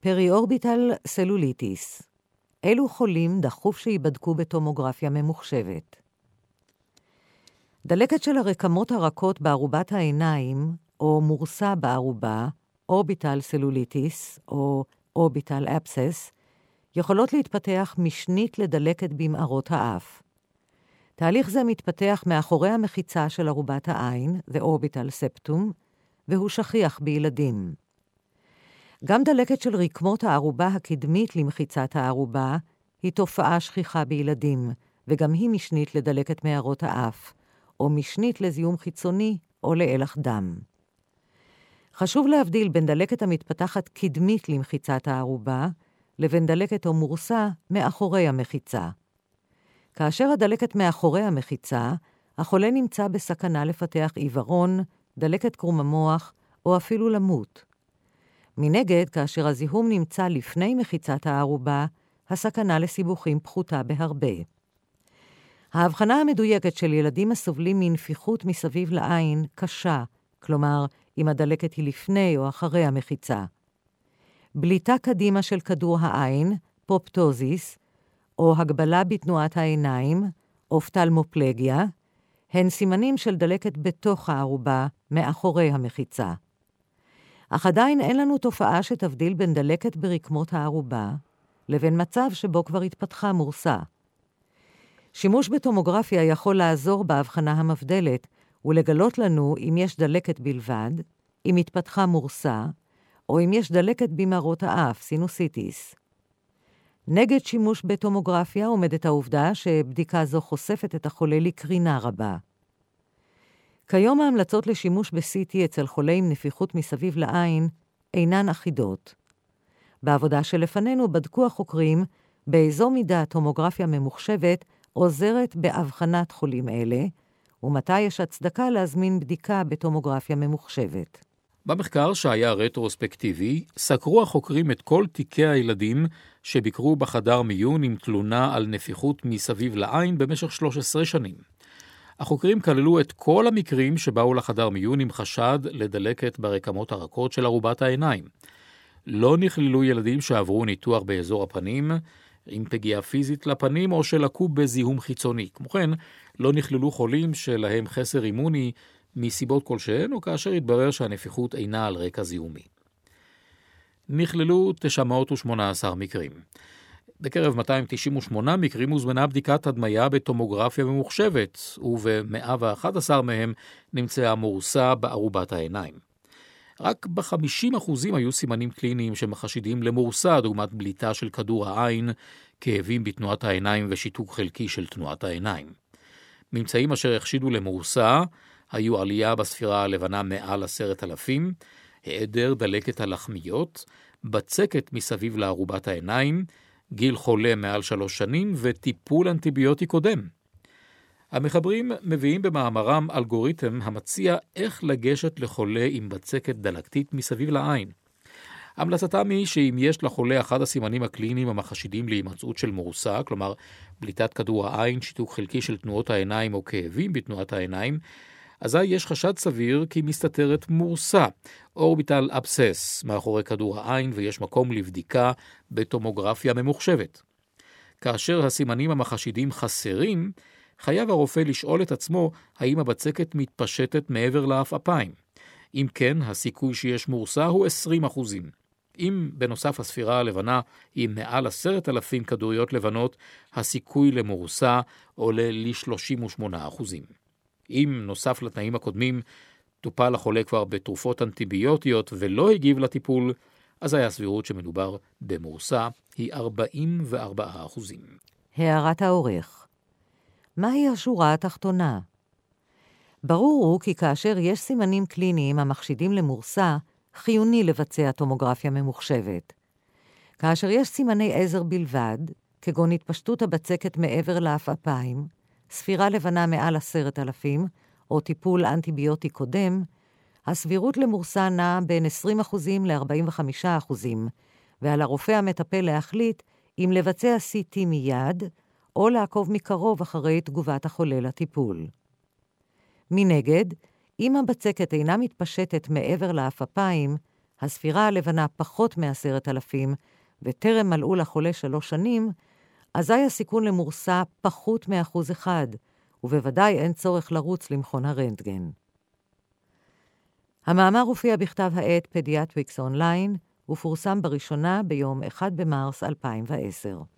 פריאורביטל סלוליטיס. אילו חולים דחוף שיבדקו בטומוגרפיה ממוחשבת? דלקת של הרקמות הרכות בערובת העיניים, או מורסה בערובה, אורביטל סלוליטיס, או אורביטל אבסס, יכולות להתפתח משנית לדלקת במערות האף. תהליך זה מתפתח מאחורי המחיצה של ערובת העין, the orbital septum, והוא שכיח בילדים. גם דלקת של רקמות הערובה הקדמית למחיצת הערובה היא תופעה שכיחה בילדים, וגם היא משנית לדלקת מערות האף, או משנית לזיהום חיצוני או לאלח דם. חשוב להבדיל בין דלקת המתפתחת קדמית למחיצת הערובה, לבין דלקת או מורסה מאחורי המחיצה. כאשר הדלקת מאחורי המחיצה, החולה נמצא בסכנה לפתח עיוורון, דלקת קרום המוח, או אפילו למות. מנגד, כאשר הזיהום נמצא לפני מחיצת הערובה, הסכנה לסיבוכים פחותה בהרבה. ההבחנה המדויקת של ילדים הסובלים מנפיחות מסביב לעין קשה, כלומר, אם הדלקת היא לפני או אחרי המחיצה. בליטה קדימה של כדור העין, פופטוזיס, או הגבלה בתנועת העיניים, אופטלמופלגיה, הן סימנים של דלקת בתוך הערובה, מאחורי המחיצה. אך עדיין אין לנו תופעה שתבדיל בין דלקת ברקמות הערובה, לבין מצב שבו כבר התפתחה מורסה. שימוש בטומוגרפיה יכול לעזור בהבחנה המבדלת, ולגלות לנו אם יש דלקת בלבד, אם התפתחה מורסה, או אם יש דלקת במערות האף, סינוסיטיס. נגד שימוש בטומוגרפיה עומדת העובדה שבדיקה זו חושפת את החולה לקרינה רבה. כיום ההמלצות לשימוש ב-CT אצל חולה עם נפיחות מסביב לעין אינן אחידות. בעבודה שלפנינו בדקו החוקרים באיזו מידה טומוגרפיה ממוחשבת עוזרת בהבחנת חולים אלה, ומתי יש הצדקה להזמין בדיקה בטומוגרפיה ממוחשבת. במחקר שהיה רטרוספקטיבי, סקרו החוקרים את כל תיקי הילדים שביקרו בחדר מיון עם תלונה על נפיחות מסביב לעין במשך 13 שנים. החוקרים כללו את כל המקרים שבאו לחדר מיון עם חשד לדלקת ברקמות הרכות של ערובת העיניים. לא נכללו ילדים שעברו ניתוח באזור הפנים, עם פגיעה פיזית לפנים או שלקו בזיהום חיצוני. כמו כן, לא נכללו חולים שלהם חסר אימוני מסיבות כלשהן, או כאשר התברר שהנפיחות אינה על רקע זיהומי. נכללו 918 מקרים. בקרב 298 מקרים הוזמנה בדיקת הדמיה בטומוגרפיה ממוחשבת, וב-111 מהם נמצאה מורסה בערובת העיניים. רק ב-50% היו סימנים קליניים שמחשידים למורסה, דוגמת בליטה של כדור העין, כאבים בתנועת העיניים ושיתוק חלקי של תנועת העיניים. ממצאים אשר החשידו למורסה היו עלייה בספירה הלבנה מעל 10,000, היעדר דלקת הלחמיות, בצקת מסביב לערובת העיניים, גיל חולה מעל 3 שנים וטיפול אנטיביוטי קודם. המחברים מביאים במאמרם אלגוריתם המציע איך לגשת לחולה עם בצקת דלקתית מסביב לעין. המלצתם היא שאם יש לחולה אחד הסימנים הקליניים המחשידים להימצאות של מורסה, כלומר בליטת כדור העין, שיתוק חלקי של תנועות העיניים או כאבים בתנועת העיניים, אזי יש חשד סביר כי מסתתרת מורסה, אורביטל אבסס, מאחורי כדור העין, ויש מקום לבדיקה בטומוגרפיה ממוחשבת. כאשר הסימנים המחשידים חסרים, חייב הרופא לשאול את עצמו האם הבצקת מתפשטת מעבר לאף-אפיים. אם כן, הסיכוי שיש מורסה הוא 20%. אם בנוסף הספירה הלבנה היא מעל 10,000 כדוריות לבנות, הסיכוי למורסה עולה ל-38%. אם נוסף לתנאים הקודמים, טופל החולה כבר בתרופות אנטיביוטיות ולא הגיב לטיפול, אז היה סבירות שמדובר במורסה היא 44%. הערת העורך. מהי השורה התחתונה? ברור הוא כי כאשר יש סימנים קליניים המחשידים למורסה, חיוני לבצע טומוגרפיה ממוחשבת. כאשר יש סימני עזר בלבד, כגון התפשטות הבצקת מעבר לאף-אפיים, ספירה לבנה מעל 10,000, או טיפול אנטיביוטי קודם, הסבירות למורסה נעה בין 20% ל-45%, ועל הרופא המטפל להחליט אם לבצע CT מיד, או לעקוב מקרוב אחרי תגובת החולה לטיפול. מנגד, אם הבצקת אינה מתפשטת מעבר לאף-אפיים, הספירה הלבנה פחות מ10,000 וטרם מלאו לחולה 3 שנים, אזי הסיכון למורסה פחות מ1%, ובוודאי אין צורך לרוץ למכון הרנטגן. המאמר הופיע בכתב העת פדיאטריקס אונליין, ופורסם בראשונה ביום 1 במרס 2010.